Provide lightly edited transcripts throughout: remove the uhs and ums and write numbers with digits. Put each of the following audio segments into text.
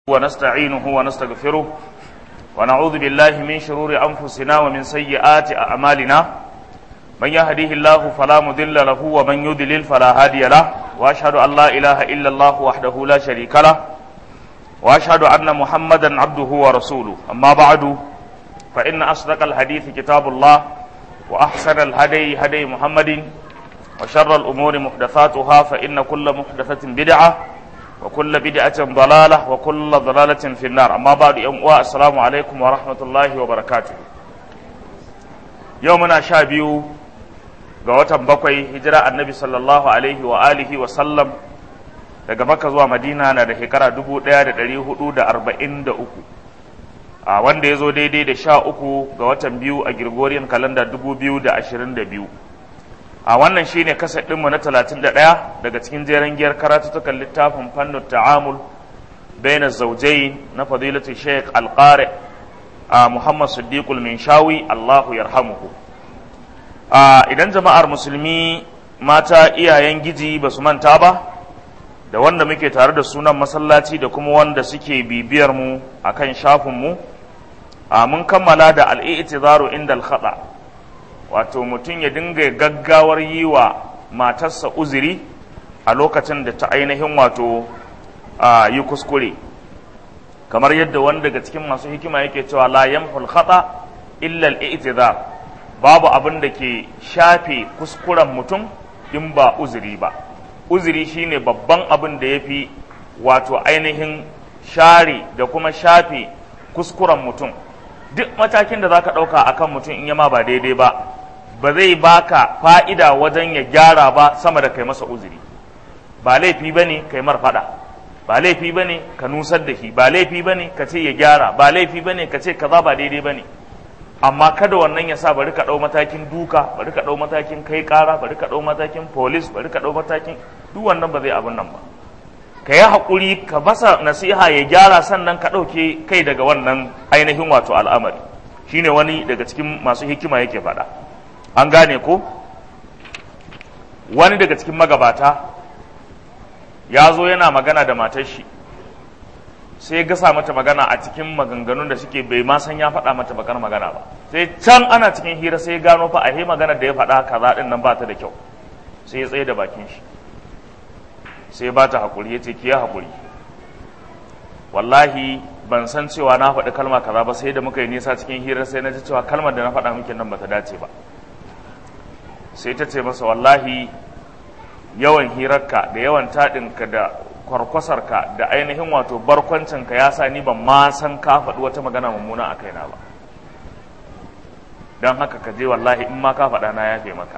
ونستعينه ونستغفره ونعوذ بالله من شرور أنفسنا ومن سيئات أعمالنا من يهديه الله فلا مضل له ومن يضلل فلا هادي له وأشهد أن لا إله إلا الله وحده لا شريك له وأشهد أن محمدا عبده ورسوله أما بعد فإن أصدق الحديث كتاب الله وأحسن الهدي هدي محمد وشر الأمور محدثاتها فإن كل محدثة بدعة وكل بدعة ضلالة وكل ضلالة في النار أما بعد السلام عليكم ورحمة الله وبركاته يومنا شابيو قوة بقوي هجرة النبي صلى الله عليه وآله وسلم daga Makka zuwa Madina na da shekara 1443 wanda ya zo daidai da 13 ga watan biyu a Gregorian calendar 2022 wannan shine kasar ɗinmu na 31 daga cikin jeren giyar karatutukan littafin fannin ta'amul bayan zaujain na fadilatu Sheikh Al-Qari Muhammad Siddiqul Minshawi Allahu yarhamuhu. Idan jama'ar musulmi mata iyayen giji ba su manta ba da wanda muke tare da sunan masallaci da kuma wanda suke bibiyar mu akan shafin mu mun kammala da al-i'tizaru inda al-khata' wato mutum ya dinga gaggawar yi wa matarsa uzuri a lokacin da ta ainihin wato yi kuskure kamar yadda wani daga cikin masu hikima yake cewa la yamhul khata illa al-i'tizar babu abin da ke shafe kuskuren mutum in ba uzuri ba. Uzuri shine babban abin da yafi wato ainihin share da kuma shafe kuskuren mutum. Duk matakin da zaka dauka akan mutum in yama ba daidai ba zai baka fa'ida wajen ya gyara ba sama da kai masa uzuri. Ba laifi bane kai mar fada, ba laifi bane ka nusar da shi, ba laifi bane ka ce ya gyara, ba laifi bane ka ce kaza ba daidai bane. Amma kada wannan ya sa bari ka dau matakin duka, bari ka dau matakin kai kara, bari ka dau matakin police, bari ka dau matakin duk wannan ba zai abin nan ba. Ka yi haƙuri ka basa nasiha ya gyara sannan ka ɗauke kai daga wannan ainihin wato al'amari. Shine wani daga cikin masu hikima yake faɗa. An gane ko? Wani daga cikin magabata ya zo yana magana da matar shi, sai ya gasa mata magana a cikin maganganun da suke bai ma san ya faɗa mata bakar magana ba. Sai can ana cikin hira sai ya gano fa ahe magana da ya faɗa kaza ɗin nan ba ta da kyau. Sai ya tsaye da bakin shi. Sai ya bata haƙuri ya ce ki ya haƙuri. Wallahi ban san cewa na faɗi kalma kaza ba sai da muka yi nisa cikin hira sai na ji cewa kalmar da na faɗa miki nan bata dace ba. Sai ta ce masa wallahi yawan hirarka da yawan taɗinka da kwarkwasarka da ainihin wato barkwancinka ya sa ni ban ma san ka faɗi wata magana mummuna a kaina ba. Don haka ka je wallahi in ma ka faɗa na yafe maka.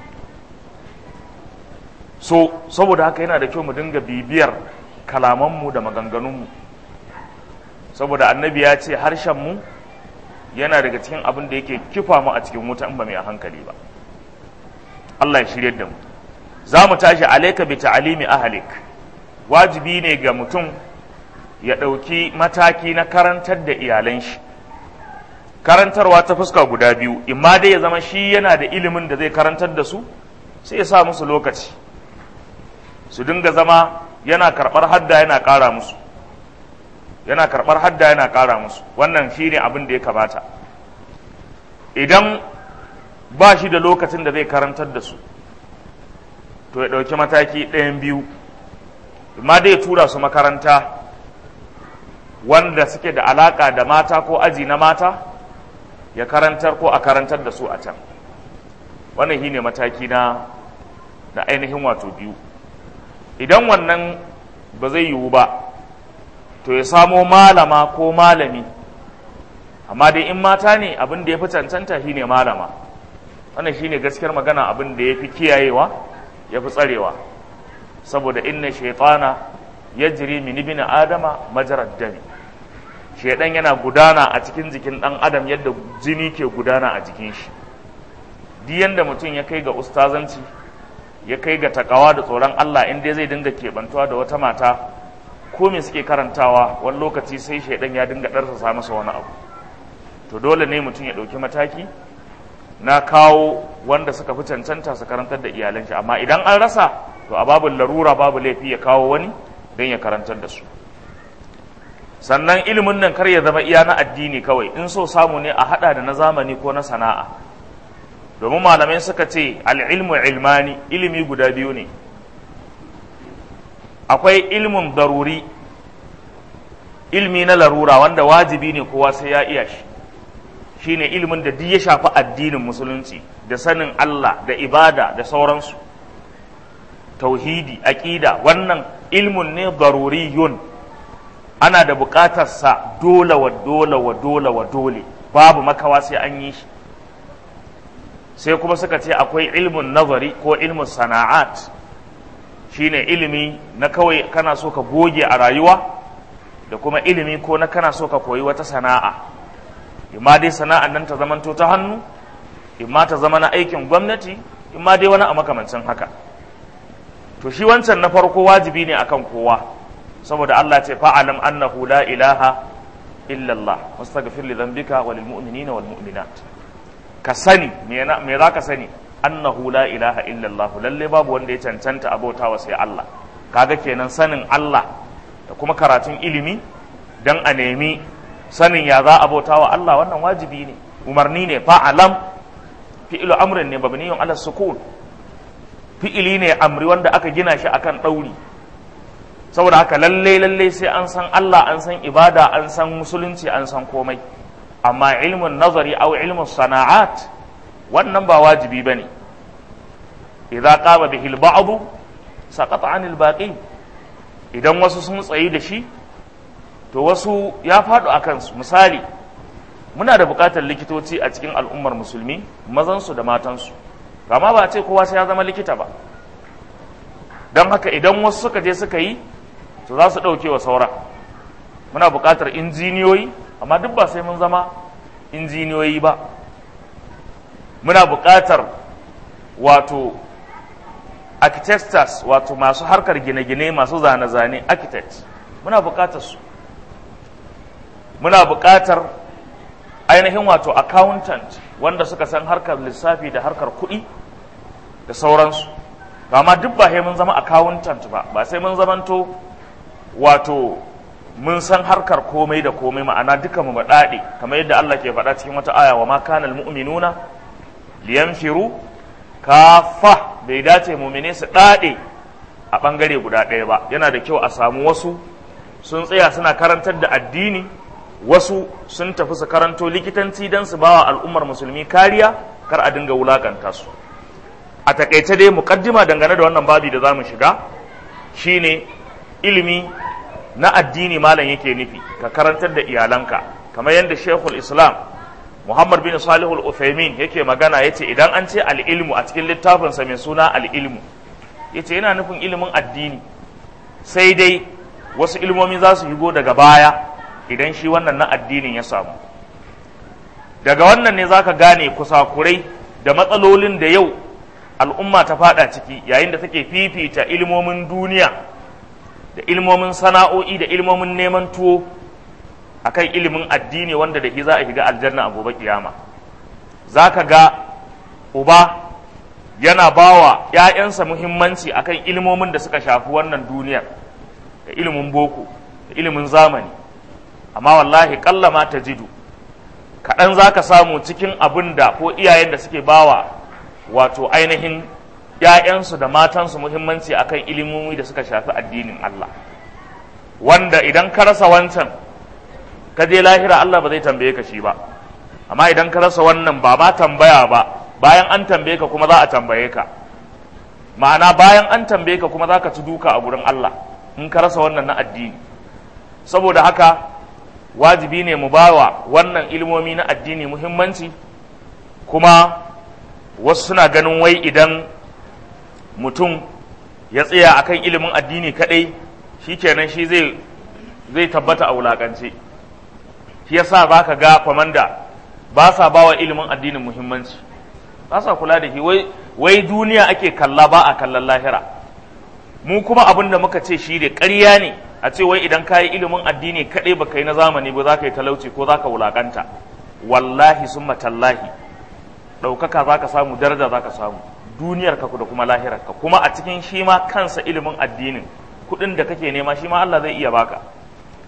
So saboda haka yana da kyau mu dinga bibiyar kalamanmu da maganganunmu, saboda annabi ya ce harshenmu yana daga cikin abin da yake kifa mu a cikin wuta in ba mai a hankali ba. Allah ya shirye da mu. Za mu tashi alaika bi ta'alimi ahlik. Wajibi ne ga mutum ya ɗauki mataki na karantar da iyalan shi. Karantarwa ta fuska guda biyu, imma dai ya zama shi yana da ilimin da zai karantar da su, sai ya sa musu lokaci su dinga zama yana karɓar hadda yana ƙara musu, yana karɓar hadda yana ƙara musu. Wannan shi ne abin da ya kamata. Idan ba shi da lokacin da zai karantar da su, to ya ɗauki mataki ɗayan biyu, amma dai tura su makaranta wanda suke da alaƙa da mata ko aji na mata ya karantar ko a karantar da su a can. Wannan shi ne mataki na ainihin wato biyu. Idan wannan ba zai yiwu ba, to ya samo malama ko malami, amma dai in mata ne abin da ya fi cancanta shi ne malama. Wannan shi ne gaskiyar magana abin da ya fi kiyayewa ya fi tsarewa, saboda inna shaitana yajri min ibn adama majrad dami. Shaitan yana gudana a cikin jikin dan adam yadda jini ke gudana a jikin shi. Duk yanda mutum ya kai ga ustazanci, ya kai ga takawa da tsoron Allah, in dai zai dinga kebantuwa da wata mata ko me suke karantawa, wani lokaci sai shaitan ya dinga darsa masa wani abu. To dole ne mutum ya dauki mataki na kawo wanda suka fi cancanta su karantar da iyalan shi, amma idan an rasa to a babu larura babu laifi ya kawo wani don ya karantar da su. sannan ilimin nan kar ya zama iya na addini kawai, in so samu ne a hada da na zamani ko na sana'a, domin malamai suka ce al'ilmu ilmani, ilimi guda biyu ne. Akwai ilmin daruri, ilmi na larura wanda wajibi ne kowa sai ya iya shi, shine ilimin da duk ya shafi addinin musulunci da sanin Allah da ibada da sauransu, tauhidi, aqida, wannan ilmun ne daruriyun, ana da buƙatarsa dole wa dole wa dole wa dole, babu makawa sai an yi shi. Sai kuma suka ce akwai ilmun nazari ko ilmun sana'at, shine ilimi na kawai kana so ka goge a rayuwa, da kuma ilimi ko na kana so ka koyi wata sana'a, imma dai sana'an nan ta zamanto ta hannu, imma ta zama na aikin gwamnati, imma dai wani a makamancin haka. To shi wancan na farko wajibi ne akan kowa, saboda Allah ce fa'alam annahu la ilaha illallah wastaghfir li dhanbika walil mu'minina wal mu'minat. Ka sani me za ka sani, annahu la ilaha illallah, lalle babu wanda ya cancanta abautawa sai Allah. Kaga kenan sanin Allah da kuma karatun ilimi dan a nemi sanin ya za abautawa Allah, wannan wajibi ne, umarni ne. Fa'alam fi'lu amrin ne mabniyun ala sukun, fi'ili ne amri wanda aka gina shi akan ɗauri. Saboda haka lalle sai an san Allah, an san ibada, an san musulunci, an san komai. Amma ilmun nazari au ilmun sana'at wannan ba wajibi bane. Idza qama bihi al-ba'd saqata 'anil baqi, idan wasu sun tsayi da shi to wasu ya faɗo akan su. Misali, muna da buƙatar likitoci a cikin al'ummar musulmi, mazansu da matansu, amma ba a ce kowa sai ya zama likita ba. Don haka idan wasu suka je suka yi to za su ɗauke wa sauran. Muna buƙatar injiniyoyi, amma duk ba sai mun zama injiniyoyi ba. Muna buƙatar wato architects, wato masu harkar gine-gine, masu zane-zane, architects, muna buƙatar su. Muna buƙatar ainihin wato accountant, wanda suka san harkar lissafi da harkar kuɗi da sauransu. Amma duk ba sai mun zama accountant ba sai mun zamanto wato mun san harkar komai da komai, ma'ana duka mu baɗaɗe, kamar yadda Allah ke faɗa cikin wata aya, wa ma kana almu'minuna liyanfiru kafa, bai dace mu'mine su ɗaɗe a ɓangare guda ɗaya ba. Yana da kyau a samu wasu sun tsaya suna karantar da addini, wasu sun tafi su karanto likitanci don su bawa al'ummar musulmi kariya, kar a dinga wulakanta su. A takaice dai muqaddima dangane da wannan babi da zamu shiga shine ilimi na addini malam yake nufi ka karantar da iyalanka, kamar yadda Sheikhul Islam Muhammad bin Salih al-Uthaymin yake magana, yace idan an ce al-ilmu a cikin littafinsa mai suna al-ilmu, yace yana nufin ilimin addini, sai dai wasu ilmomi za su shigo daga baya idan shi wannan na addinin ya samu. Daga wannan ne zaka gane kusakurai da matsalolin da yau al'umma ta fada ciki, yayin da take fifita ilmomin duniya da ilmomin sana'o'i da ilmomin neman tuwo akan ilimin addini, wanda da shi za a shiga aljanna a gobe kiyama. Zaka ga uba yana bawa ‘ya'yansa muhimmanci akan ilmomin da suka shafi wannan duniyar, da ilimin boko da ilimin zamani, amma wallahi kallama ta jidu kaɗan za ka samu cikin abin da ko iyayen da suke bawa wato ainihin ‘ya'yansu da matansu muhimmanci akan ilimomi da suka shafi addinin Allah, wanda idan ka rasa wancan ka je lahira Allah ba zai tambaye ka shi ba. Amma idan ka rasa wannan ba ma tambaya ba, bayan an tambaye ka kuma za a tambaye ka, ma'ana bayan an tambaye ka kuma za ka ci duka a gurin Allah in ka rasa wannan na addini. Saboda haka wajibi ne mu bawa wannan ilmomi na addini muhimmanci, kuma wasu suna ganin wai idan mutum ya tsaya akan ilimin addini kadai shikenan shi zai tabbata a wulakance. Shi yasa baka ga kwamanda ba sa bawa ilimin addinin muhimmanci, ba sa kula da shi, wai duniya ake kalla ba a kallon lahira. Mu kuma abin da muka ce shi da ƙarya ne a ce wai idan ka yi ilimin addini kaɗai ba ka yi na zamani ba za ka yi talauci ko za ka wulaƙanta. Wallahi summa tallahi ɗaukaka za ka samu, daraja za ka samu, duniyarka da kuma lahirarka. Kuma a cikin shi ma kansa ilimin addinin kuɗin da kake nema shi ma Allah zai iya baka.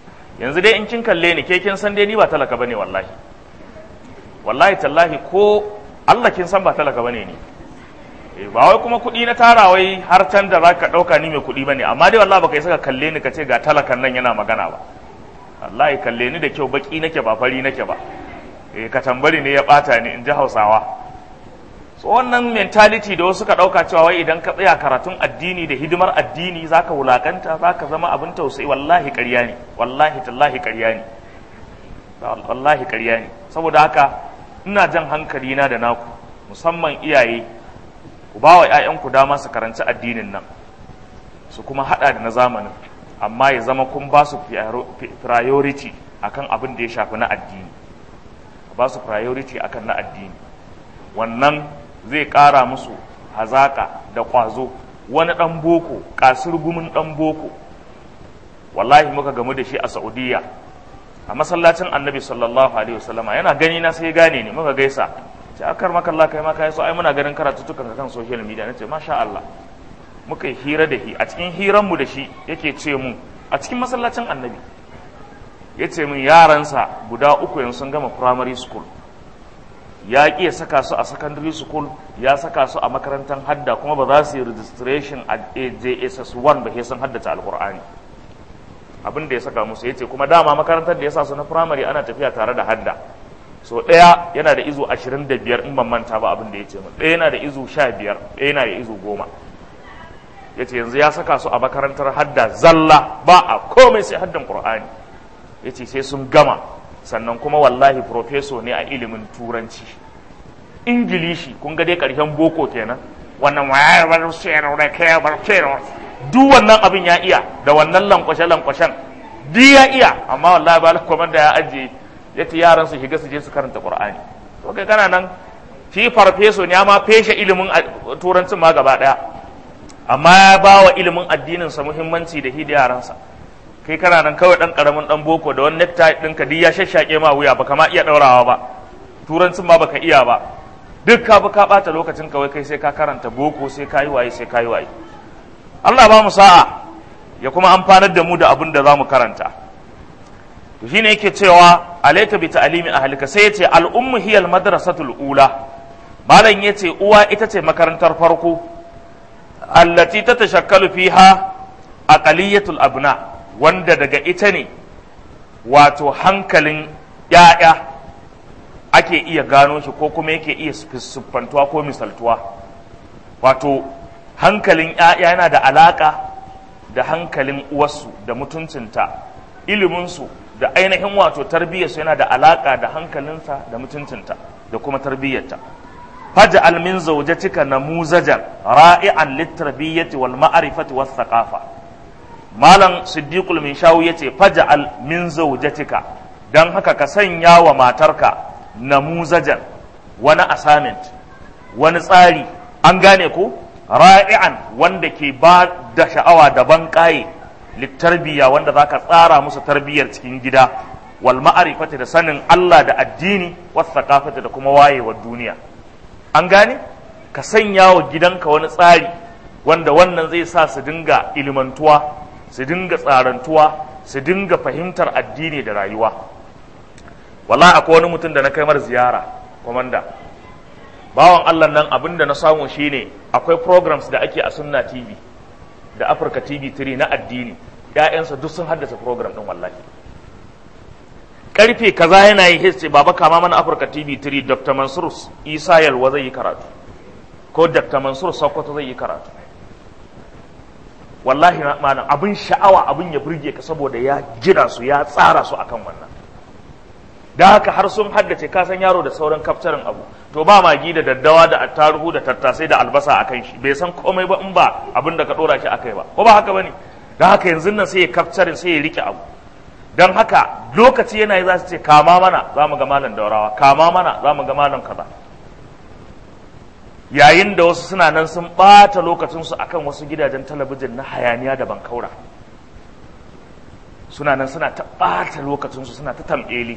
yanzu dai in kin kalle ni ke kin san dai ni ba talaka bane wallahi wallahi tallahi ko Allah kin san ba talaka bane ni ba wai kuma kuɗi na tara wai har can da zaka ɗauka ni mai kuɗi bane amma dai wallahi baka yi saka kalle ni ka ce ga talakan nan yana magana ba wallahi kalle ni da kyau baki nake ba fari nake ba ka tambari ne ya bata ni in ji Hausawa so wannan mentality da wasu ka ɗauka cewa wai idan ka tsaya karatun addini da hidimar addini zaka wulakanta zaka zama abin tausayi wallahi ƙarya ne wallahi tallahi ƙarya ne wallahi ƙarya ne saboda haka ina jan hankali na da naku musamman iyaye ku ba wa 'ya'yanku dama su karanci addinin nan su kuma hada da na zamanin amma ya zama kun ba su priority akan abin da ya shafi na addini ba su priority akan na addini wannan zai ƙara musu hazaka da ƙwazo wani ɗan boko ƙasirgumin ɗan boko wallahi muka gamu da shi a Saudiya a masallacin Annabi sallallahu alaihi wasallama yana gani na sai gane ne muka gaisa ce akar maka Allah kai ma kai so ai muna ganin karatutukan kan social media nace masha Allah muka yi hira da shi a cikin hiran mu da shi yake ce mu a cikin masallacin Annabi yace min yaransa guda uku yanzu sun gama primary school ya ƙi ya saka su a secondary school ya saka su a makarantar hadda kuma ba za su yi registration a JSS 1 ba sai sun haddace alqur'ani abin da ya saka musu yace kuma dama makarantar da ya sa su na primary ana tafiya tare da hadda so ɗaya yana da izu 25 in ban manta ba abin da ya ce min ɗaya yana da izu 15 ɗaya yana da izu 10 ya ce yanzu ya saka su a makarantar hadda zalla ba a komai sai haddan ƙur'ani ya ce sai sun gama sannan kuma wallahi profeso ne a ilimin turanci ingilishi kun ga dai ƙarshen boko kenan wannan wayar duk wannan abin ya iya da wannan lankwashe-lankwashen duk ya iya amma wallahi ba lakwaman da ya ajiye ya ce yaran su shiga su je su karanta Qur'ani to kai kana nan shi farfeso ne ma feshe ilimin turancin ma gaba daya amma ya ba wa ilimin addinin sa muhimmanci da hidi yaransa kai kana nan kawai dan karamin dan boko da wani necktie ɗinka duk ya shashshake ma wuya baka ma iya daurawa ba turancin ma baka iya ba duk ka bi ka bata lokacin kawai kai sai ka karanta boko sai ka yi waye sai ka yi waye Allah ba mu sa'a ya kuma amfanar da mu da abin da za mu karanta to shine yake cewa alayka bi ta'limi ahlika sai yace al-ummu hiya al-madrasatul ula malan yace uwa ita ce makarantar farko allati tatashakkalu fiha aqaliyatul abna wanda daga ita ne wato hankalin yaya ake iya gano shi ko kuma yake iya siffantuwa ko misaltuwa wato hankalin yaya yana da alaka da hankalin uwarsu da mutuncinta iliminsu da ainihin wato tarbiyyarsu yana da alaka da hankalinsa da mutuncinta da kuma tarbiyyarta faj'al min zawjatika namuzajan ra'i'an litarbiyyati wal ma'rifati was thaqafa malam siddiqul minshawi yace faj'al min zawjatika dan haka ka sanya wa matarka namuzajan wani assignment wani tsari an gane ko ra'i'an wanda ke ba da sha'awa da ban kaye litarbiya wanda zaka tsara musu tarbiyyar cikin gida wal ma'rifati da sanin Allah da addini was thaqafati da kuma wayewar duniya an gane ka sanya wa gidanka wani tsari wanda wannan zai sa su dinga ilimantuwa su dinga tsarantuwa su dinga fahimtar addini da rayuwa wallahi akwai wani mutum da na kai mar ziyara komanda bawan Allah nan abinda na samu shine akwai programs da ake a Sunna TV da Africa TV 3 na addini ƴaƴansa duk sun haddace program din wallahi karfe kaza yana yi history baba kama mana Africa TV 3 Dr. Mansur Isa Yalwa zai yi karatu ko Dr. Mansur Sokoto zai yi karatu wallahi malam abin sha'awa abin ya burge ka saboda ya gina su ya tsara su akan wannan da haka har sun haddace ka san yaro da sauran kaftarin abu to ba magi da daddawa da attaruhu da tattasai da albasa akan shi bai san komai ba in ba abin da ka dora shi akai ba ko ba haka bane da haka yanzu nan sai ya kaftarin sai ya rike abu dan haka lokaci yana yi za su ce kama mana za mu ga malam daurawa kama mana za mu ga malam kaza yayin da wasu suna nan sun bata lokacinsu akan wasu gidajen talabijin na hayaniya da bankaura suna nan suna ta bata lokacinsu suna ta tambeli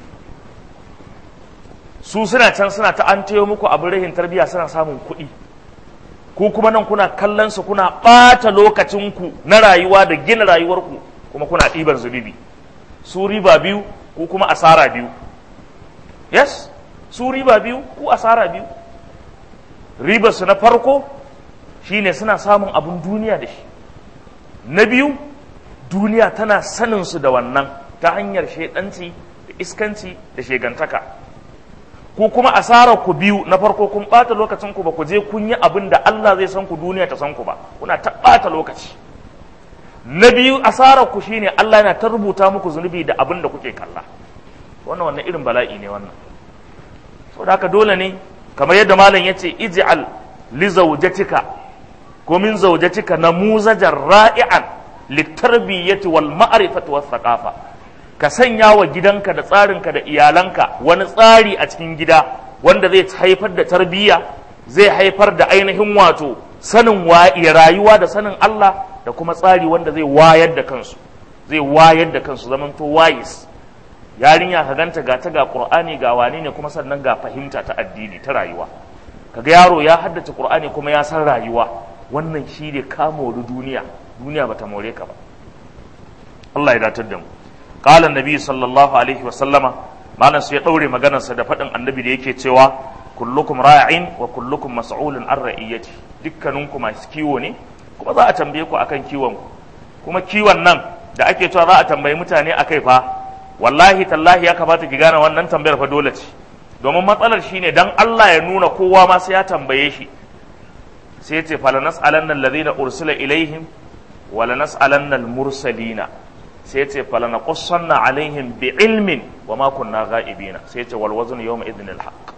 su suna can suna ta an tayo muku abin rahin tarbiyya suna samun kuɗi ku kuma nan kuna kallon su kuna ɓata lokacinku na rayuwa da gina rayuwarku kuma kuna ɗiban zunubi su riba biyu ko kuma asara biyu. Yes, su riba biyu ko asara biyu. Ribarsu na farko shine suna samun abin duniya da shi. Na biyu, duniya tana saninsu da wannan ta hanyar shaidanci da iskanci da shegantaka. Ko kuma asarar ku biyu, na farko kun ɓata lokacin ku ba ku je kun yi abin da Allah zai san ku, duniya ta san ku ba, kuna ta ɓata lokaci. Na biyu, asarar ku shine Allah yana ta rubuta muku zunubi da abin da kuke kalla. Wannan irin bala'i ne wannan. Saboda haka dole ne kamar yadda malam yace ij'al li zawjatika ko min zawjatika namuzajan ra'i'an litarbiyyati wal ma'rifati was thaqafa. Ka sanya wa gidanka da tsarinka da iyalanka wani tsari a cikin gida wanda zai haifar da tarbiyya, zai haifar da ainihin wato sanin rayuwa da sanin Allah, da kuma tsari wanda zai wayar da kansu, zamanto wayis. Yarinya ka ganta ga ta ga Qur'ani ga wani ne, kuma sannan ga fahimta ta addini ta rayuwa. Kaga yaro ya haddace Qur'ani kuma ya san rayuwa, wannan shi ne ka mori duniya bata more ka ba. Allah ya datar da mu. Qala annabi sallallahu alaihi wa sallama, malan sai ya daure maganarsa da faɗin annabi da yake cewa kullukum ra'in wa kullukum mas'ulun an ra'iyati. Dukkaninku masu kiwo ne, kuma za a tambaye ku akan kiwon ku. Kuma kiwon nan da ake cewa za a tambayi mutane akai fa, wallahi tallahi ya kamata ki gane wannan tambayar fa dole ce. Domin matsalar shine dan Allah ya nuna kowa ma sai ya tambaye shi. Sai ya ce fala nas'alanna alladhina ursila ilaihim wa la nas'alanna al-mursalina. Sai ya ce fala naqussanna alaihim bi ilmin wa ma kunna ghaibina. Sai ya ce wal wazn yawma idhnil haqq.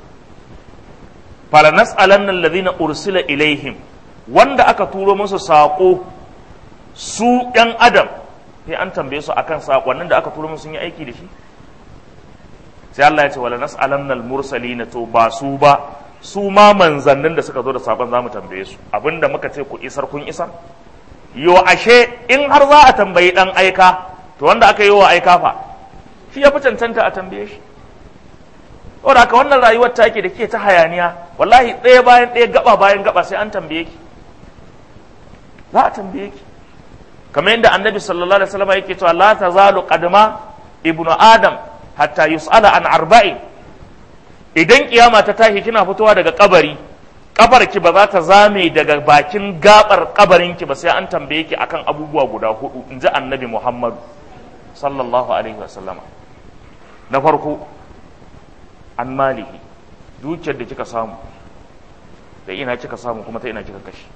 Fala nas'alanna alladhina ursila ilaihim, wanda aka turo musu saƙo su ɗan adam, sai an tambaye su akan saƙonnin da aka turo musu sun yi aiki da shi. Sai Allah ya ce wala nas'alanna al-mursalina, to ba su ba, su ma manzannin da suka zo da saƙon zamu tambaye su abinda muka ce ku isar kun isar. Yo ashe in har za a tambayi ɗan aika, to wanda aka yi wa aika fa shi ya fi cancanta a tambaye shi. Saboda haka wannan rayuwar take da ke ta hayaniya, wallahi ɗaya bayan ɗaya, gaba bayan gaba sai an tambaye ki, za a tambaye ki. Kamar yadda annabi sallallahu alaihi wasallam yake cewa la tazalu qadma ibnu adam hatta yus'ala an arba'in. Idan kiyama ta tashi kina fitowa daga kabari, kafarki ba za ta zame daga bakin gabar kabarinki ba sai an tambaye ki akan abubuwa guda hudu, inji annabi Muhammad sallallahu alaihi wasallama. Na farko, an malihi, dukiyar da kika samu, da ina kika samu kuma ta ina kika kashe.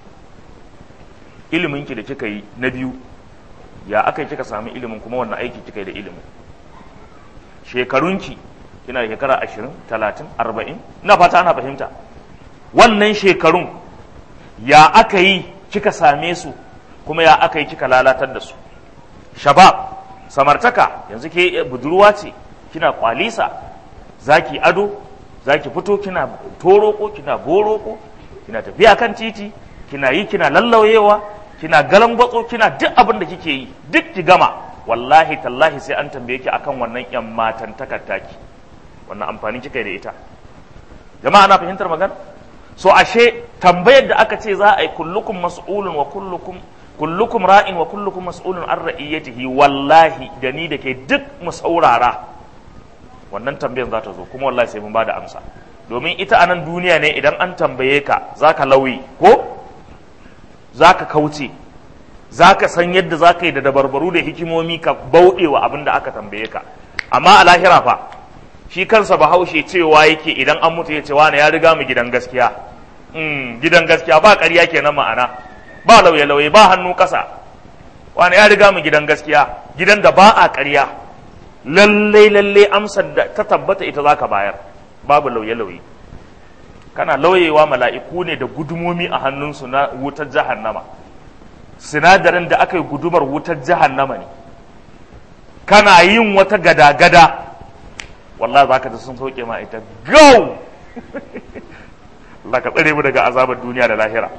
Iliminki da kika yi. Na biyu, ya aka kika samu ilimin, kuma wannan aiki kika yi da ilimin. Shekarunki, kina da shekara 20, 30, 40, ina fata ana fahimta. Wannan shekarun ya aka yi kika same su, kuma ya aka yi kika lalatar da su. Shabab, samartaka, yanzu ke budurwa ce, kina kwalisa, zaki ado, zaki fito kina toroko, kina boroko, kina tafiya kan titi, kina yi kina lallauyewa, kina galambatso, kina duk abin da kike yi, duk ki gama. Wallahi tallahi sai an tambaye ki akan wannan yan matan takattaki, wannan amfani kika yi da ita. Jama'a ana fahimtar magana? So ashe tambayar da aka ce za a yi kullukum mas'ulun wa kullukum ra'in wa kullukum mas'ulun an ra'iyatihi, wallahi da ni da ke duk mu saurara wannan tambayar za ta zo, kuma wallahi sai mun bada amsa. Domin ita a nan duniya ne idan an tambaye ka zaka lauyi ko zaka kauce, zaka san yadda zaka yi da dabarbaru da hikimomi ka bauɗewa abin da aka tambaye ka. Amma a lahira fa shi kansa Bahaushe cewa yake idan an mutu ya ce wani ya riga mu gidan gaskiya. Gidan gaskiya ba ƙarya kenan, ma'ana ba lauye-lauye, ba hannu ƙasa. Wani ya riga mu gidan gaskiya, gidan da ba a ƙarya. Lallai amsar da ta tabbata ita zaka bayar, babu lauye-lauye. Kana lauyewa mala'iku ne da gudumomi a hannunsu na wutar jahannama, sinadarin da aka yi gudumar wutar jahannama ne. Kana yin wata gada-gada, wallahi za ka ji sun sauke ma ita go. Allah ka tsare mu daga azabar duniya da lahira.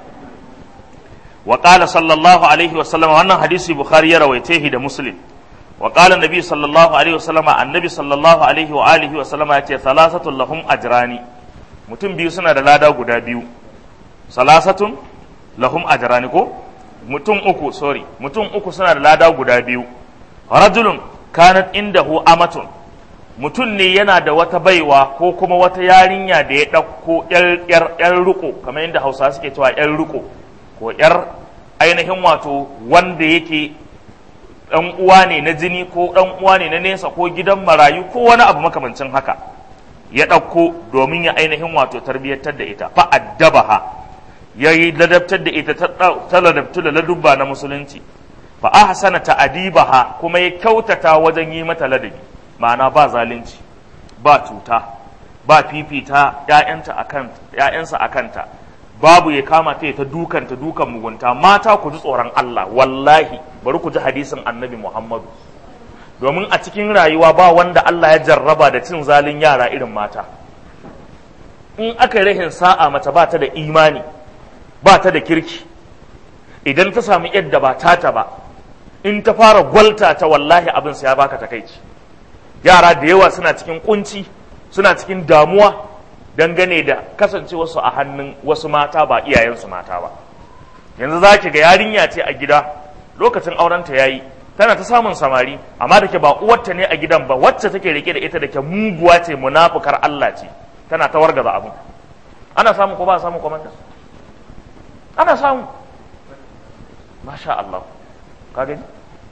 Wa qala sallallahu alaihi wa sallam, wannan hadisi Bukhari ya rawaite da Muslim. Wa qala nabi sallallahu alaihi wa sallam, annabi sallallahu alaihi wa alihi wa sallam ya ce thalathatun lahum ajrani, mutum biyu suna da lada guda biyu. Salasatun lahum ajrani ko mutum uku suna da lada guda biyu. Rajulun kanat indahu amatun, mutum ne yana da wata baiwa ko kuma wata yarinya da ya ɗauko ‘yar riko, kamar yadda Hausa suke cewa ‘yar riko, ko ‘yar ainihin wato wanda yake ɗan uwa ne na jini ko ɗan uwa ne na nesa ko gidan marayu ko wani abu makamancin haka, ya ɗauko domin ya ainihin wato tarbiyyantar da ita, fa addabaha, ya yi ladabtar da ita ta ladabtu da ladubba na musulunci, fa ahsana ta'adibaha, kuma ya kyautata wajen yi mata ladabi, ma'ana ba zalunci, ba cuta, ba fifita ‘ya'yansa a kanta, babu ya kama ta dukanta dukan mugunta. Mata ku ji tsoron Allah, wallahi bari ku ji hadisin annabi Muhammadu, domin a cikin rayuwa ba wanda Allah ya jarraba da cin zalin yara irin mata. In aka yi rahin sa'a mace ba ta da imani, ba ta da kirki, idan ta samu yadda ba tata ba, in ta fara gwalta ta, wallahi abin sa ya baka takaici. Yara da yawa suna cikin kunci, suna cikin damuwa dangane da kasancewarsu a hannun wasu mata ba iyayensu mata ba. Yanzu za ki ga yarinya ce a gida, lokacin aurenta ya yi, tana ta samun samari, amma da ke ba uwarta ne a gidan ba, wacce take rike da ita da ke muguwa ce, munafukar Allah ce, tana ta wargaza abin. Ana samu ko ba a samu, komanda? Ana samu. Masha Allah, ka gani?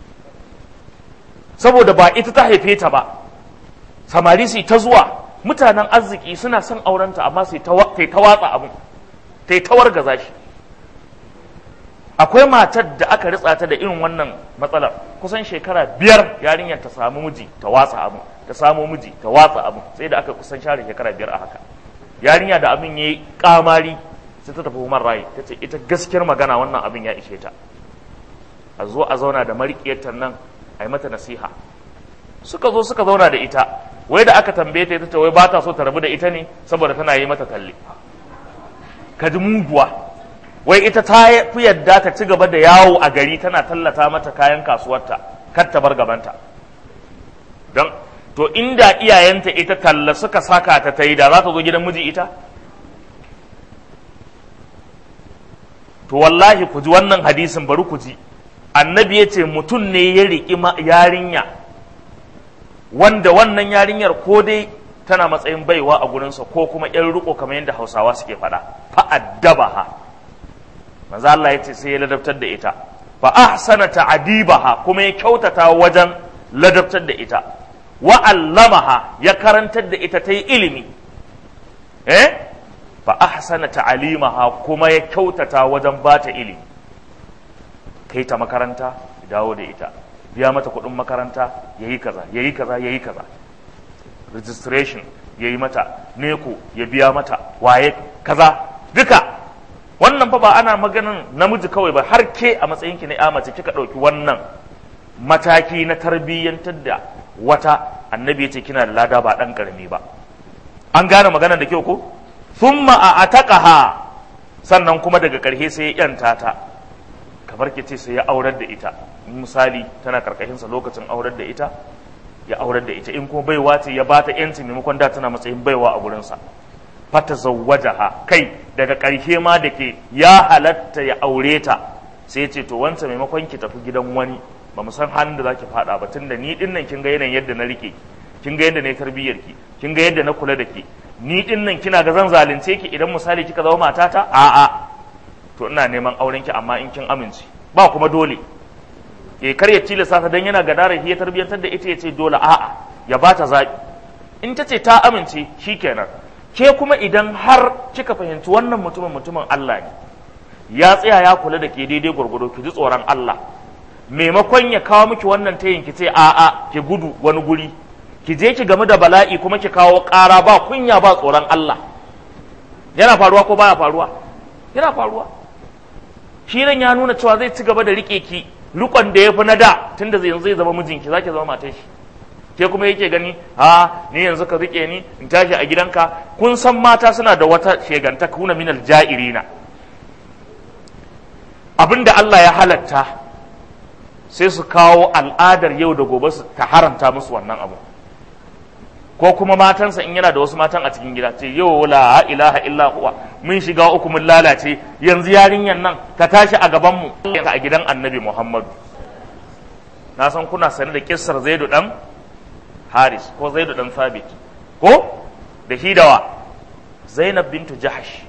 Saboda ba ita ta haife ta ba, samari su ta zuwa, mutanen arziki suna son aurenta, amma sai ta watsa abin, ta yi tawar gaza shi. Akwai matar da aka ritsa ta da irin wannan matsalar, kusan shekara 5 yarinyar ta samu miji ta watsa abin, ta samu miji ta watsa abin, sai da aka kusan share shekara 5 a haka. Yarinya da abin ya yi kamari sai ta tafi human rai, ta ce ita gaskiyar magana wannan abin ya ishe ta, a zo a zauna da mariƙiyar nan a yi mata nasiha. Suka zo suka zauna da ita, wai da aka tambaye ta, ita ce wai ba ta so ta rabu da ita ne saboda tana yi mata talle. Ka ji muguwa, wai ita ta fi yadda ta ci gaba da yawo a gari tana tallata mata kayan kasuwarta, kar ta bar gabanta. Don to inda iyayenta ita talla suka saka ta yi, da za ta zo gidan miji ita? To wallahi ku ji wannan hadisin, bari ku ji. Annabi ya ce mutum ne ya riƙi yarinya, wanda wannan yarinyar ko dai tana matsayin baiwa a gurinsa ko kuma ‘yan riƙo kamar yadda Hausawa suke faɗa, fa'addabaha. Manzo Allah ya ce sai ya ladabtar da ita, fa ahsana ta'dibaha, kuma ya kyautata wajen ladabtar da ita, wa allamaha, ya karantar da ita ta yi ilimi, fa ahsana ta'alimaha, kuma ya kyautata wajen ba ta ilimi, kai ta makaranta, dawo da ita, biya mata kuɗin makaranta, yayi kaza yayi kaza yayi kaza, registration yayi mata, neko ya biya mata, waye kaza, duka wannan fa ba ana maganin namiji kawai ba, har ke a matsayinki na ya mace kika ɗauki wannan mataki na tarbiyyantar da wata, annabi ya ce kina da lada ba ɗan ƙarami ba. An gane maganar da kyau ko? Thumma a ataqaha, sannan kuma daga ƙarshe sai ya yanta ta, kamar ke ce sai ya aurar da ita. Misali tana karkashinsa lokacin aurar da ita, ya aurar da ita. In kuma baiwa ce ya bata yanci maimakon da tana matsayin baiwa a gurinsa. Fata zawwajaha, kai daga ƙarshe ma da ke ya halatta ya aure ta, sai ce to wancan maimakon ki tafi gidan wani, ba mu san halin da zaki faɗa ba, tunda ni din nan kin ga yanayin yadda na rike, kin ga yadda na tarbiyyar ki, kin ga yadda na kula da ki, ni din nan kina ga zan zalunce ki idan misali kika zama matata? A'a, to ina neman auren ki amma in kin amince, ba kuma dole. Kar ya tilasta ta dan yana gadara ya tarbiyyantar da ita ya ce dole, a'a, ya bata zaɓi. In ta ce ta amince shikenan. Ke kuma idan har kika fahimci wannan mutumin Allah ne, ya tsaya ya kula da ke daidai gwargwado, ki ji tsoron Allah, maimakon ya kawo miki wannan tayin ki ce a'a ki gudu wani guri, ki je ki game da bala'i kuma ki kawo ƙara, ba kunya ba tsoron Allah. Yana faruwa ko baya faruwa? Yana faruwa. Shi nan ya nuna cewa zai ci gaba da rike ki rikon da ya fi na da, tunda yanzu zai zama mijinki, zaki zama matar shi. Ke kuma yake gani, ni yanzu ka rike ni in tashi a gidanka. Kun san mata suna da wata sheganta, kuna minal ja'irina, abinda Allah ya halatta sai su kawo al'adar yau da gobe su ta haramta musu wannan abu. Ko kuma matansa in yana da wasu matan a cikin gida, ce yau la ilaha illa huwa, mun shiga uku mun lalace, yanzu yarinyan nan ta tashi a gaban mu a gidan Annabi Muhammadu. na san kuna sani da kissar Zaidu dan Haris ko Zaidu dan Thabit ko da shi dawa Zainab bintu Jahash.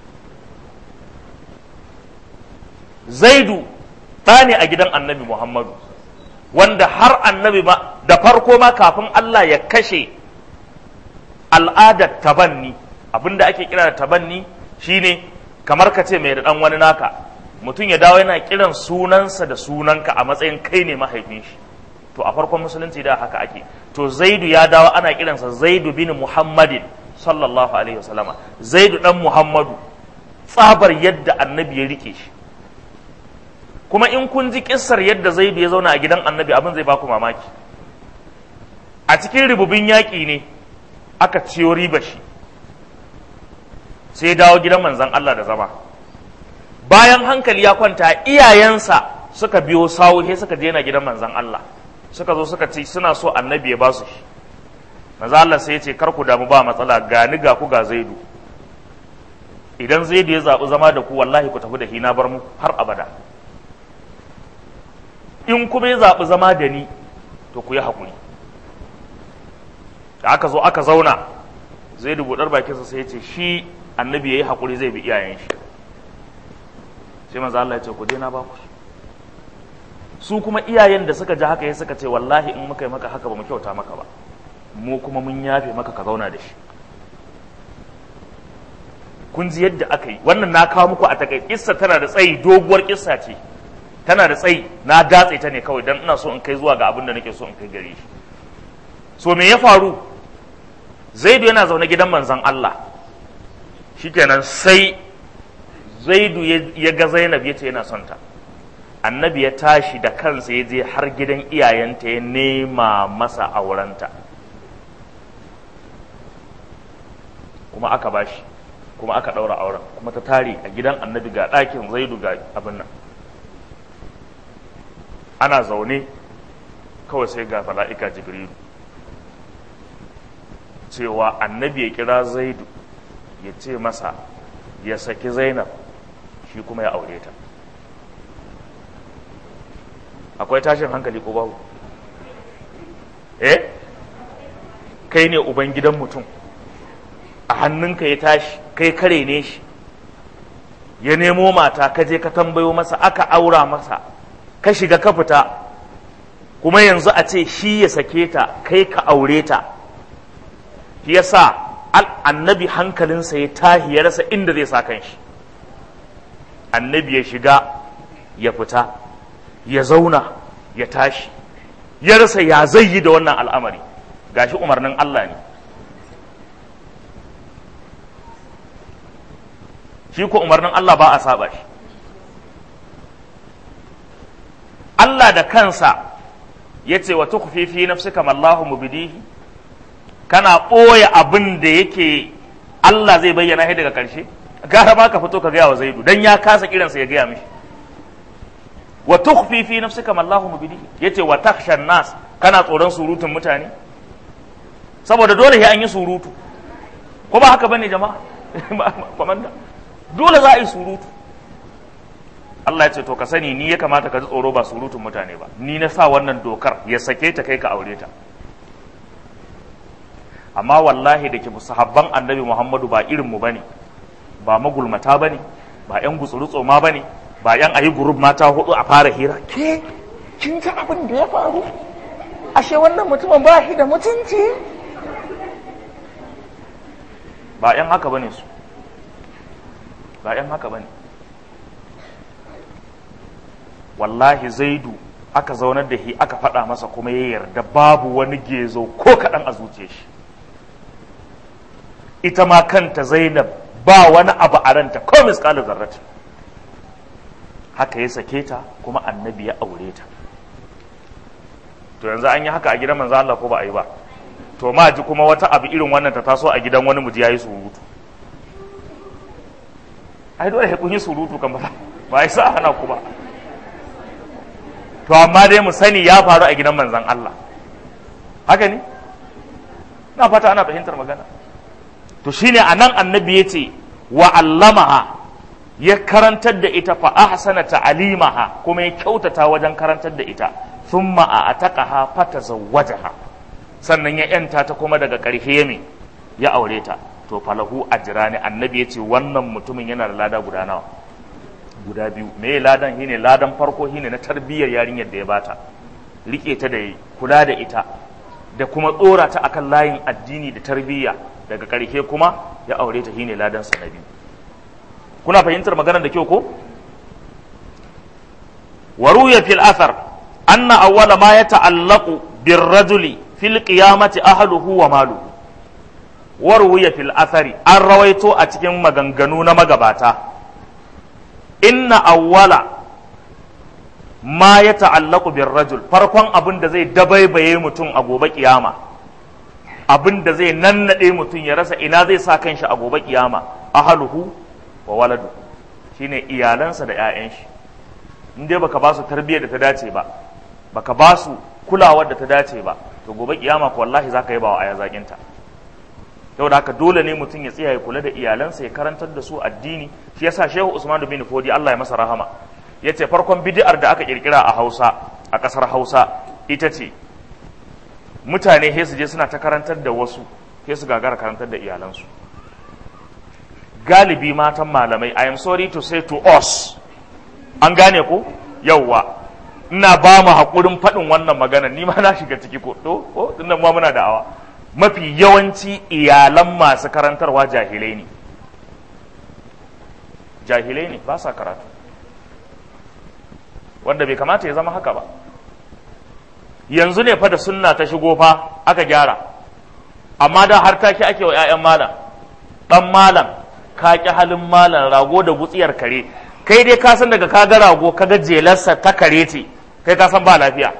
Zaidu ɗa ne a gidan Annabi Muhammadu, wanda har Annabi ma da farko ma kafin Allah ya kashe al'adar tabanni, abinda ake kira da tabanni shine kamar ka ce mai da ɗan wani naka, mutum ya dawo yana kiran sunansa da sunanka a matsayin kai ne mahaifin shi. To a farkon musulunci da haka ake. To Zaidu ya dawo ana kiransa Zaidu bin Muhammadin sallallahu alaihi wasallama, Zaidu dan Muhammadu, tsabar yadda Annabi ya rike shi. Kuma in kun ji kissar yadda Zaidu ya zauna a gidan Annabi, abin zai baku mamaki. A cikin ribubin yaƙi ne aka ciyo riba shi, sai dawo gidan manzon Allah da zama. Bayan hankali ya kwanta, iyayensa suka biyo sawu, sai suka je na gidan manzon Allah, suka zo suka ce suna so Annabi ya ba su shi. Manzon Allah sai ya ce kar ku damu, ba matsala, ga ni ga ku ga Zaidu. Idan Zaidu ya zaɓi zama da ku, wallahi ku tafi da shi, na bar mu har abada. In kuma ya zaɓi zama da ni, to ku yi haƙuri. Da aka zo aka zauna, Zaidu buɗar bakinsa sai ya ce shi Annabi ya yi haƙuri zai bi iyayen shi. Sai manzo Allah ya ce ku je na ba ku. Su kuma iyayen da suka ji haka ya suka ce wallahi in muka yi maka haka ba mu kyauta maka ba, mu kuma mun yafe maka ka zauna da shi. Kun ji yadda aka yi. Wannan na kawo muku a takai, kissa tana da tsayi, doguwar kissa ce, tana da tsayi, na datse ta ne kawai dan ina so in kai zuwa ga abin da nake so in kai gare shi. So me ya faru? Zaidu yana zaune gidan manzon Allah, shikenan sai Zaidu ya ga Zainab ya ce yana son ta. Annabi ya tashi da kansa ya je har gidan iyayenta ya nema masa aurenta, kuma aka bashi, kuma aka ɗaura auren, kuma ta tare a gidan Annabi ga ɗakin Zaidu ga abin nan. Ana zaune kawai sai ga mala'ika Jibrilu cewa Annabi ya kira Zaidu ya ce masa ya saki Zainab, shi kuma ya aure ta. Akwai tashin hankali ko babu? Kai ne uban gidan mutum, a hannunka ya tashi, kai kare ne shi, ya nemo mata, ka je ka tambayo masa, aka aura masa, ka shiga ka fita, kuma yanzu a ce shi ya sake ta, kai ka aure ta. Shi yasa Annabi hankalinsa ya tahi, ya rasa inda zai sa kanshi. Annabi ya shiga ya fita, ya zauna ya tashi, ya rasa ya zai yi da wannan al'amari. Gashi umarnin Allah ne. Shi ko umarnin Allah ba a saba shi. Allah da kansa ya ce wa tukhfi fi nafsika ma Allahu mubdihi, kana ɓoye abin da yake Allah zai bayyana shi daga ƙarshe. Gara ma ka fito ka gaya wa Zaidu, dan ya kasa kiransa ya gaya mishi. Wa tukhfi fi nafsika ma Allahu mubdihi, yace wa takhsha nas, kana tsoron surutun mutane, saboda dole sai an yi surutu, ko ba haka bane jama'a? Komanda, dole za a yi surutu. Allah ya ce to ka sani ni ya kamata ka ji tsoro, ba surutun mutane ba. Ni na sa wannan dokar, ya sake ta kai ka aure ta. Amma wallahi da ke sahabban Annabi Muhammadu ba irin mu bane, ba magulmata bane, ba ƴan gutsuru ma bane, ba ƴan ayi gurub mata hudu a fara hira. Ke kin ji abin da ya faru? Ashe wannan mutumin ba shi da mutunci. Ba ƴan haka bane su. Ba ƴan haka bane. Wallahi Zaidu aka zaunar da shi aka faɗa masa, kuma ya yarda, babu wani gezo ko kaɗan a zuciyar shi. Ita ma kanta Zainab ba wani abu a ranta ko misƙalin zarrata. Haka ya sake ta, kuma Annabi ya aure ta. To yanzu an yi haka a gidan manzo Allah ko ba a yi ba? To ma ji kuma wata abu irin wannan ta taso a gidan wani muji yayi surutu. Ai dole sai kun yi surutu kan ba sa hana ku ba. To amma dai mu sani ya faru a gidan manzon Allah. Haka ne? Na fata ana fahimtar magana. To shine anan Annabi yace wa allamaha, ya karantar da ita, fa ahsana ta'limaha, kuma ya kyautata wajen karantar da ita. thumma a'taqaha fatazawwajaha, sannan ya yanta ta kuma daga ƙarshe me ya aure ta, to falahu ajrani, annabi yace wannan mutumin yana da lada guda nawa? Guda biyu. Me ladan? shine ladan farko shine na tarbiyyar yarinyar da ya bata, rike ta da kula da ita da kuma tsora ta akan layin addini da tarbiyya, daga ƙarshe kuma ya aure ta, shine ladan sa na biyu. Kuna fahimtar maganar da kyau ko? waruya fil athar anna awwala ma yata'allaqu birrajuli fil qiyamati ahluhu wa maluhu. waruya fil athari, an rawaito a cikin maganganu na magabata, inna awwala ma yata'allaqu birrajul, farkon abin da zai dabaibaye mutum a gobe kiyama, abin da zai nannade mutum ya rasa ina zai sa kanshi a gobe kiyama, ahluhu wa waladu, shine iyalansa da 'ya'yan shi. in dai baka ba su tarbiyyar da ta dace ba, baka ba su kulawar da ta dace ba, to gobe kiyama ko wallahi zaka yi ba wa aya zakinta. saboda haka dole ne mutum ya tsaya ya kula da iyalansa, ya karantar da su addini. Shi yasa Shehu Usman bin Fodi Allah ya masa rahama yace farkon bid'ar da aka kirkira a Hausa, a kasar Hausa, ita ce mutane he su je suna ta karantar da wasu, he su gagara karantar da iyalansu. Galibi matan malamai, I am sorry to say to us, an gane ko? Yawwa, ina ba mu haƙurin faɗin wannan magana, ni ma na shiga ciki ko tunda ma muna da'awa. Mafi yawanci iyalan masu karantarwa jahilai ne. Jahilai ne, ba sa karatu. Wanda bai kamata ya zama haka ba. Yanzu ne fa da sunna ta shigo fa aka gyara. Amma da har take ake wa 'ya'yan malam. Ɗan malam, ka ƙi halin malam, rago da gutsiyar kare. Kai dai ka san daga kaga rago kaga jelarsa ta kare ce, kai ka san ba lafiya.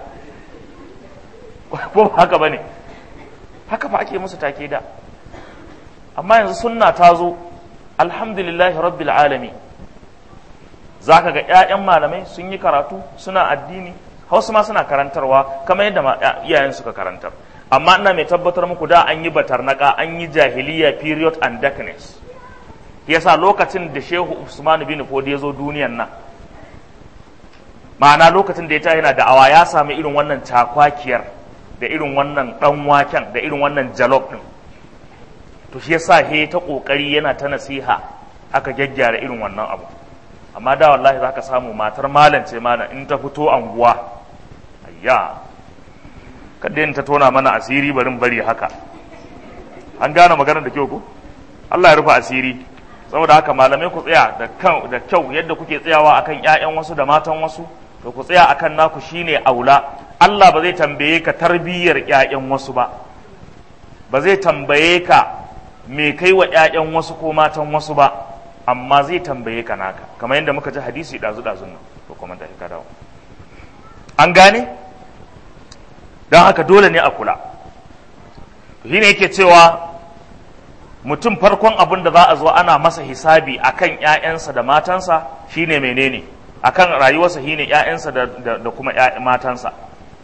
Ko haka bane? Haka fa ake musu take da. Amma yanzu sunna ta zo, alhamdulillahi rabbil alamin. Zaka ga ƴaƴan malamai sun yi karatu, suna addini, Hausa ma suna karantarwa kamar yadda iyayen suka karantar. Amma ina mai tabbatar muku da an yi batarnaka, an yi jahiliya period and darkness. Yasa lokacin da Shehu Usman bin Fodi ya zo duniyan nan, ma'ana lokacin da ya tashi yana da'awa, ya sami irin wannan cakwakiyar da irin wannan dan waken da irin wannan jalof din. To shi yasa he ta kokari yana ta nasiha aka gyaggyara irin wannan abu. Amma da wallahi zaka samu matar malam ce malam in ta fito anguwa, ayya kada yin ta tona mana asiri, barin bari haka. An gane maganar da kyau ko? Allah ya rufa asiri. Saboda haka malamai ku tsaya da kyau yadda kuke tsayawa akan ƴaƴan wasu da matan wasu, to ku tsaya akan naku shine aula. Allah ba zai tambaye ka tarbiyyar ƴaƴan wasu ba, ba zai tambaye ka me kai wa ƴaƴan wasu ko matan wasu ba, amma zai tambaye ka naka, kamar yadda muka ji hadisi ɗazu-ɗazun nan, ko kuma da ka dawo. An gane? Don haka dole ne a kula. Shi ne yake cewa mutum farkon abin da za a zo ana masa hisabi akan ƴaƴansa da matansa shine menene? Akan rayuwarsa shine ƴaƴansa da kuma matansa.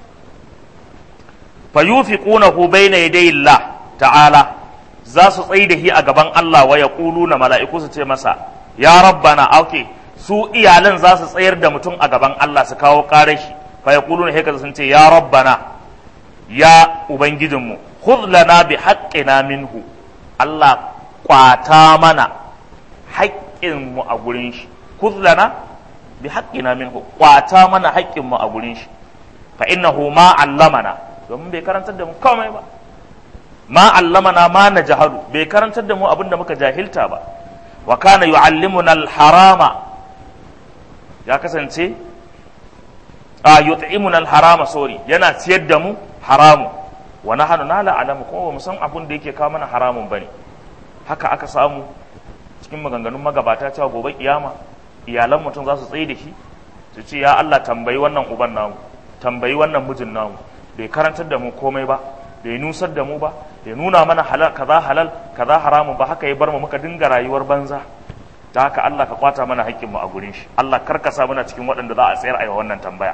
Fa yufiqunahu bayna yaday Allah ta'ala, za su tsaye da shi a gaban Allah wa yaquluna, mala'iku su ce masa ya rabbana, okay, su iyalan za su tsayar da mutum a gaban Allah su kawo ƙarar shi. Fa yaquluna, haka sun ce ya rabbana, ya ubangijinmu, khudh lana bi haqqina minhu, Allah kwata mana haƙƙinmu a gurin shi. Khudh lana bi haqqina minhu, kwata mana haƙƙinmu a gurin shi. Fa innahu ma allamana, domin bai karantar da mu komai ba. Ma allamana ma najhalu, bai karantar da mu abinda muka jahilta ba. Wa kana yu'allimuna al-harama, ya kasance yut'imuna al-harama, yana ciyar da mu haramu. Wa nahnu la na'lamu, kuma ba mu san abin da yake kawo mana haramun bane. Haka aka samu cikin maganganun magabata cewa gobe kiyama iyalan mutum za su tsaye da shi su ce ya Allah, tambayi wannan uban namu, tambayi wannan mijin namu, bai karantar da mu komai ba, bai nusar da mu ba, bai nuna mana halal kaza haramun ba, haka ya bar mu muka dinga rayuwar banza. Da haka Allah ka kwata mana haƙƙin mu a gurin shi. Allah karkasa muna cikin waɗanda za a tsayar a yi wannan tambaya.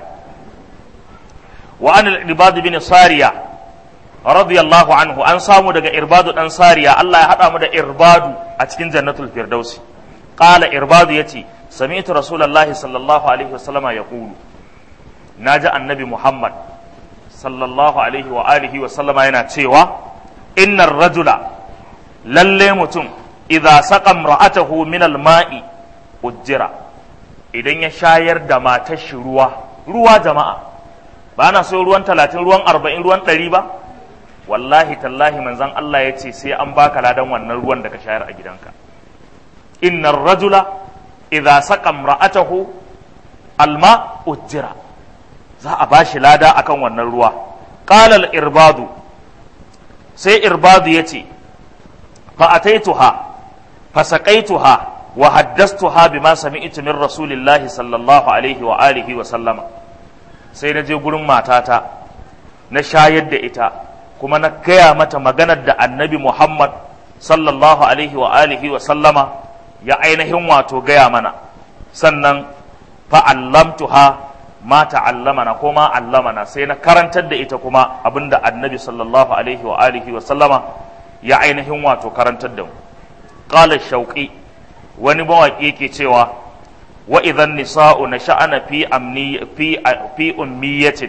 Wa an al-ibad bin Sariya radiyallahu anhu, an samu daga Irbadu dan Sariya, Allah ya hada mu da Irbadu a cikin Jannatul Firdausi. Qala Irbadu yace, sami'tu Rasulullahi sallallahu alaihi wasallama yaqulu, naji annabi Muhammad sallallahu alaihi wa alihi wa sallama yana cewa innar rajula lalle mutum idza saqa imra'atahu min al-ma'i ujjira idan ya shayar da matar shi ruwa jama'a ba na so ruwan 30 ruwan 40 ruwan 100 ba wallahi tallahi manzon Allah ya ce sai an baka ladan wannan ruwan da ka shayar a gidanka innar rajula idza saqa imra'atahu alma ujjira za a bashi lada akan wannan ruwa qala al-irbadu sai irbadu yace fa ataituha fa saqaituha wa haddastuha bima sami'tu min rasulillahi sallallahu alaihi wa alihi wa sallama sai na je gurin matata na shayar da ita kuma na gaya mata maganar da annabi Muhammad sallallahu alaihi wa alihi wa sallama ya ainihin wato gaya mana sannan fa'allamtuha ma ta'allamana ko ma allamana sai na karantar da ita kuma abinda annabi sallallahu alaihi wa alihi wa sallama ya ainihin wato karantar da mu qala shauqi wani mawaki yake cewa wa idan nisa'u nasha'ana fi ummiyatin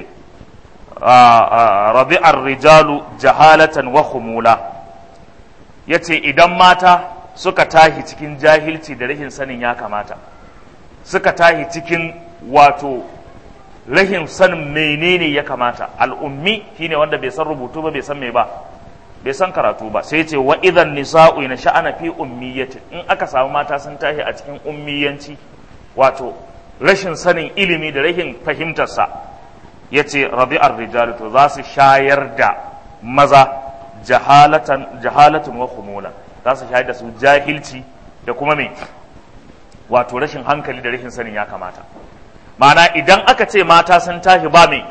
rabi'ar rijalu jahalatan wa khumula yace idan mata suka tahi cikin jahilci da rahin sanin ya kamata suka tahi cikin wato rahin sanin menene ya kamata al'ummi shine wanda bai san rubutu ba bai san me ba bai san karatu ba sai ce wa idan nisa'u na sha'ana fi ummiyatin in aka samu mata sun tahi a cikin ummiyanci wato rashin sanin ilimi da rashin fahimtarsa yace rabi'ar rijal to za su shayar da maza jahalatun wa khumula za su shayar da su jahilci da kuma me wato rashin hankali da rashin sanin ya kamata ma'ana idan aka ce mata sun tashi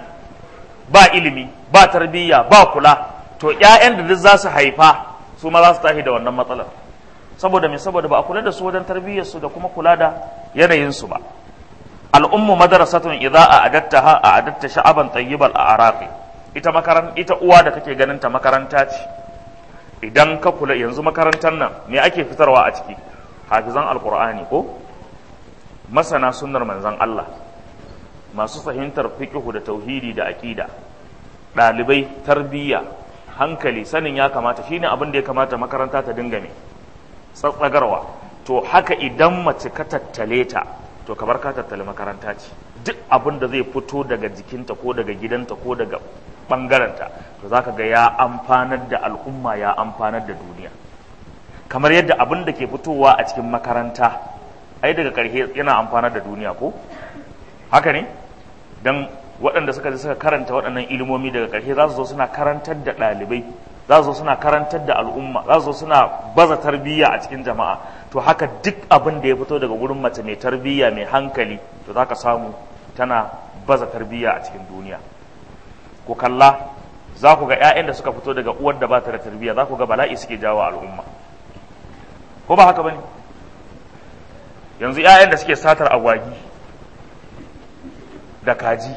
ba ilimi ba tarbiyya ba kula to ƴaƴan da duk za su haifa su ma za su tashi da wannan matsalar saboda me saboda ba a kula da su wajen tarbiyyar su da kuma kula da yanayin su ba al'ummu madrasatun idza a'adatta sha'aban tayyibal a'raqi ita uwa da kake ganin ta makaranta ce idan ka kula yanzu makarantar nan me ake fitarwa a ciki hafizan alqur'ani ko masana sunnar manzon Allah masu fahimtar fiqhu da tauhidi da aqida dalibai tarbiyya hankali sanin ya kamata shine abin da ya kamata makaranta ta dinga me tsatsagarwa to haka idan mace ka tattale ta to kamar ka tattale makaranta ce duk abin da zai fito daga jikinta ko daga gidanta ko daga bangaranta to zaka ga ya amfanar da al'umma ya amfanar da duniya kamar yadda abin da ke fitowa a cikin makaranta ai daga ƙarshe yana amfanar da duniya ko haka ne dan waɗanda suka karanta waɗannan ilimomi daga ƙarshe za su zo suna karantar da ɗalibai za su zo suna karantar da al'umma za su zo suna baza tarbiyya a cikin jama'a to haka duk abin da ya fito daga gurin mace mai tarbiyya mai hankali to za ka samu tana baza tarbiyya a cikin duniya ku kalla za ku ga 'ya'yan da suka fito daga uwar da ba ta da tarbiyya za ku ga bala'i suke jawo al'umma ko ba haka bane yanzu 'ya'yan da suke satar agwagi da kaji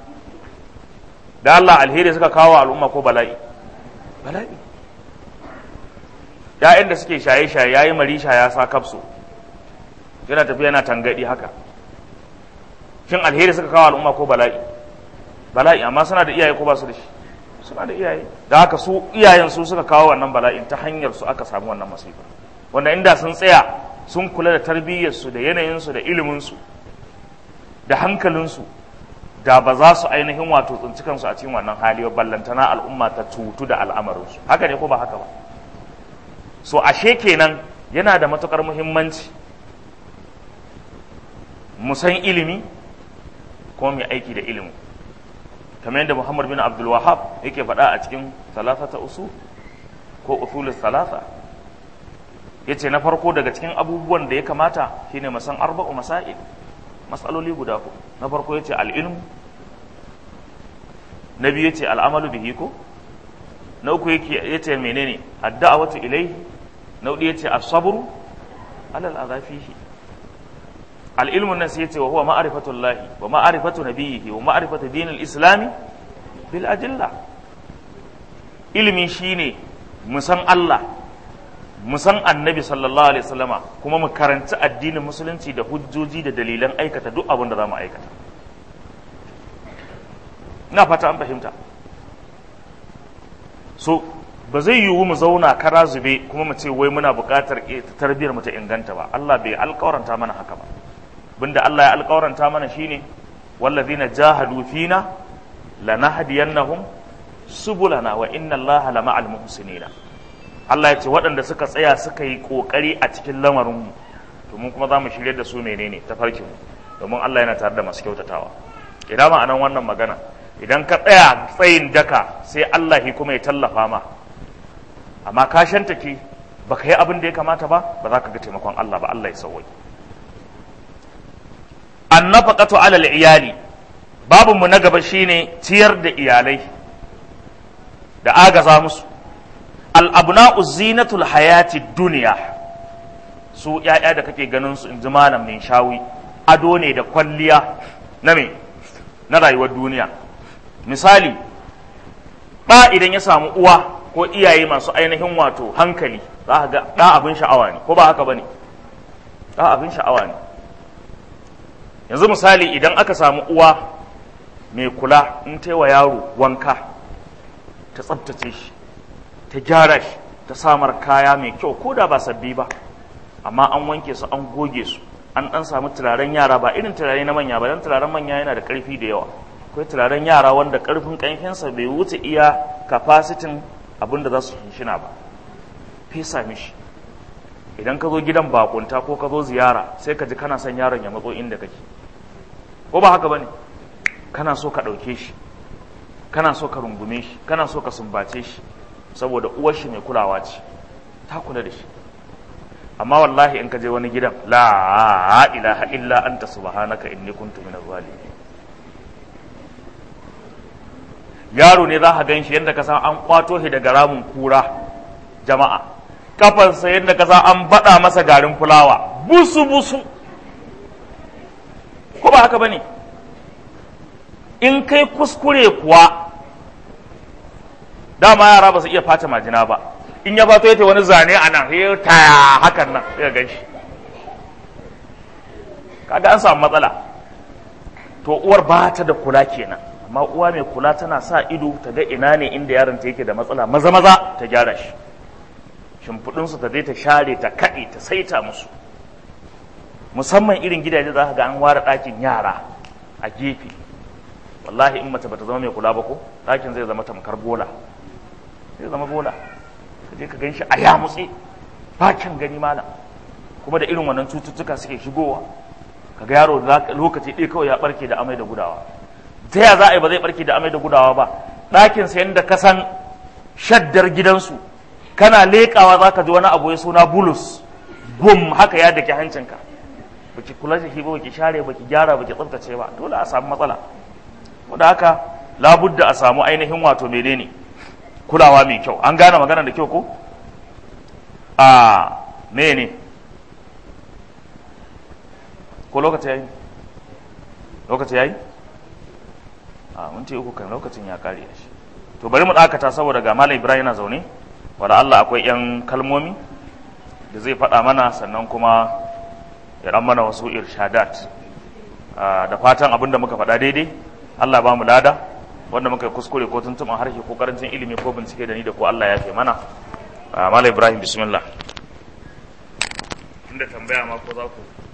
da Allah alheri suka kawo al'umma ko bala'i bala'i ya'yan da suke shaye-shaye yayi marisha ya sa kafso yana tafiya yana tangadi haka shin alheri suka kawo al'umma ko bala'i bala'i amma suna da iyaye ko ba su da shi suna da iyaye da haka su iyayen su suka kawo wannan bala'in ta hanyar su aka samu wannan masifa wanda inda sun tsaya sun kula da tarbiyyar su da yanayin su da ilimin su da hankalin su da ba za su ainihin wato tsinci kansu a cikin wannan hali ba ballantana al'umma ta cutu da al'amarinsu haka ne ko ba haka ba so ashe kenan yana da matukar muhimmanci mu san ilimi kuma mu aiki da ilimi kamar yadda Muhammad bin Abdul Wahhab yake faɗa a cikin salasata usul ko usulus salasa yace na farko daga cikin abubuwan da ya kamata shine mu san arba'u masail matsaloli guda ku na farko yace al-ilm na biyu yace al-amalu bihi ko na uku yace menene ad-da'watu ilayhi na hudu yace as-sabru ala al-adha fihi al-ilmu nan sai yace wa huwa ma'rifatu Allah wa ma'rifatu nabiyhi wa ma'rifatu din al-islam bil adilla ilmi shine mu san Allah mu san annabi sallallahu alaihi wasallama kuma mu karanci addinin musulunci da hujjoji da dalilan aikata duk abin da za mu aikata ina fata an fahimta. So ba zai yiwu mu zauna kara zube kuma mu ce wai muna buƙatar tarbiyyar mu ta inganta ba. Allah bai alƙawaranta mana haka ba. Binda Allah ya alƙawaranta mana shine wallazina jahadu fina lanahdiyannahum subulana wa inna Allaha lama'al muhsinina. Allah ya ce waɗanda suka tsaya suka yi ƙoƙari a cikin lamarin mu to mun kuma za mu shirye da su menene tafarkin mu, domin Allah yana tare da masu kyautatawa. Ina ma'anan wannan magana? Idan ka tsaya tsayin daka sai Allah shi kuma ya tallafa ma, amma ka shantake baka yi abin da ya kamata ba za ka ga taimakon Allah ba. Allah ya sauwai. Annafaqatu alal iyali, babun mu na gaba shine ciyar da iyalai da agaza musu. Al abna'u zinatul hayati dunya, su ƴaƴa da kake ganin su in ji malam min shawi, ado ne da kwalliya na me na rayuwar duniya. Misali, ɗa idan ya samu uwa ko iyaye masu ainihin wato hankali, za ka ga ɗa abin sha'awa ne, ko ba haka ba ne? Ɗa abin sha'awa ne. Yanzu misali, idan aka samu uwa mai kula, in ta yi wa yaro wanka, ta tsabtace shi, ta gyara shi, ta samar kaya mai kyau, ko da ba sabbi ba, amma an wanke su, an goge su, an ɗan samu turaren yara, ba irin turare na manya ba, don turaren manya yana da ƙarfi da yawa. Akwai turaren yara wanda ƙarfin ƙanfinsa bai wuce iya kafasitin abin da za su shina ba. Fesa mishi. Idan ka zo gidan bakunta ko ka zo ziyara, sai ka ji kana son yaron ya matso inda kake. Ko ba haka ba ne? Kana so ka ɗauke shi, kana so ka rungume shi, kana so ka sumbace shi, saboda uwar shi mai kulawa ce, ta kula da shi. Amma wallahi in ka je wani gidan, la ilaha illa anta subhanaka inni kuntu minaz zalimin. Yaro ne za ka gan shi yadda ka san an kwato shi daga ramin kura, jama'a, kafarsa yadda ka san an baɗa masa garin fulawa, busu-busu, ko ba haka ba ne? In kai kuskure kuwa, dama yara ba su iya fata majina ba, in ya fato yake wani zane a nan, ya taya hakan nan, sai gan shi. Kaga an samu matsala, to uwar ba ta da kula kenan. Amma uwa mai kula tana sa ido ta ga ina ne inda yaron ta yake da matsala, maza maza ta gyara shi, shimfiɗinsu ta je ta share ta kaɗe ta saita musu. Musamman irin gidaje za ka ga an ware ɗakin yara a gefe, wallahi in mace bata zama mai kula ba ko ɗakin zai zama tamkar bola, zai zama bola. Ka je ka gan shi a yamutse, bakin gani malam, kuma da irin wannan cututtuka suke shigowa. Ka ga yaro lokaci ɗaya kawai ya ɓarke da amai da gudawa. Ta ya za a yi ba zai barke da amai da gudawa ba? Ɗakin sayan da kasan shaddar gidansu, kana leƙawa za ka ji wani abu ya suna bulus, gum haka ya dake hancinka, baki kula da shi ba, baki share, baki gyara, baki tsaftace ba, dole a samu matsala. Wanda haka labudda a samu ainihin wato menene kulawa mai kyau. An gane magana da kyau ko? A mene ko lokaci yayi? Lokaci yayi? Minti uku kan lokacin ya kare shi. To bari mu dakata saboda ga Malam Ibrahim yana zaune, wanda Allah akwai yan kalmomi da zai faɗa mana, sannan kuma ya dan mana wasu irshadat. Da fatan abinda muka faɗa daidai Allah ba mu lada, wanda muka yi kuskure ko tuntuɓin harshe ko karancin ilimi ko bincike da ni da ko Allah ya fi mana. Malam Ibrahim bismillah. Inda tambaya ma ko za ku